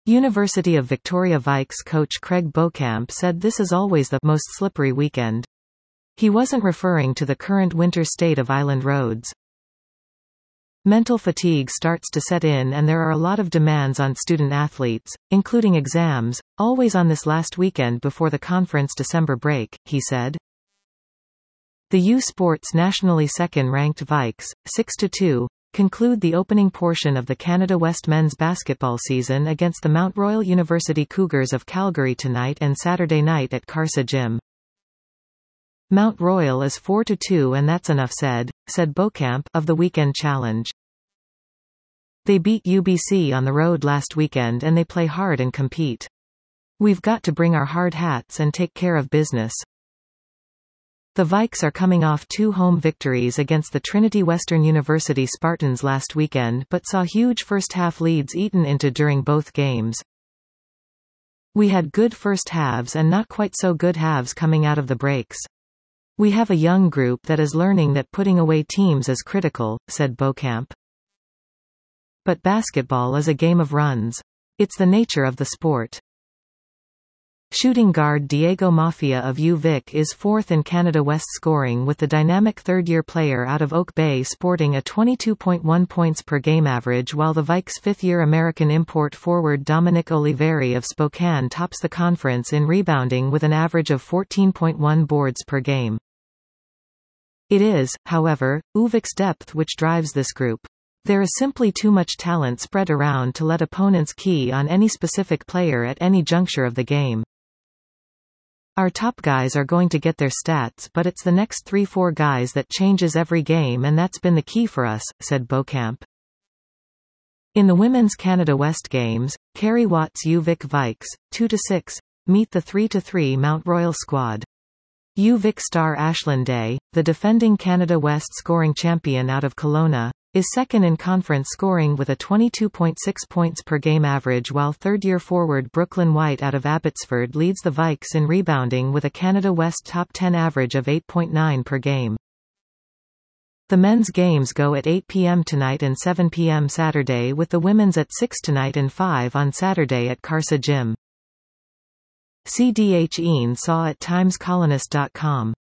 University of Victoria Vikes coach Craig Beauchamp said this is always the most slippery weekend. He wasn't referring to the current winter state of island roads. Mental fatigue starts to set in and there are a lot of demands on student athletes, including exams, always on this last weekend before the conference December break, he said. The U Sports nationally second-ranked Vikes, 6-2, conclude the opening portion of the Canada West men's basketball season against the Mount Royal University Cougars of Calgary tonight and Saturday night at Carsa Gym. Mount Royal is 4-2 and that's enough said Beauchamp of the Weekend Challenge. They beat UBC on the road last weekend and they play hard and compete. We've got to bring our hard hats and take care of business. The Vikes are coming off 2 home victories against the Trinity Western University Spartans last weekend but saw huge first-half leads eaten into during both games. We had good first halves and not quite so good halves coming out of the breaks. We have a young group that is learning that putting away teams is critical, said Beauchamp. But basketball is a game of runs. It's the nature of the sport. Shooting guard Diego Mafia of UVic is 4th in Canada West scoring with the dynamic third-year player out of Oak Bay sporting a 22.1 points per game average while the Vikes' 5th-year American import forward Dominic Oliveri of Spokane tops the conference in rebounding with an average of 14.1 boards per game. It is, however, UVic's depth which drives this group. There is simply too much talent spread around to let opponents key on any specific player at any juncture of the game. Our top guys are going to get their stats but it's the next 3-4 guys that changes every game and that's been the key for us, said Beauchamp. In the women's Canada West games, Kerry Watt's UVic Vikes, 2-6, meet the 3-3 Mount Royal squad. UVic star Ashlyn Day, the defending Canada West scoring champion out of Kelowna, is second in conference scoring with a 22.6 points per game average while third-year forward Brooklyn White out of Abbotsford leads the Vikes in rebounding with a Canada West top 10 average of 8.9 per game. The men's games go at 8 p.m. tonight and 7 p.m. Saturday with the women's at 6 tonight and 5 on Saturday at Carsa Gym. CDH Ian Saw at timescolonist.com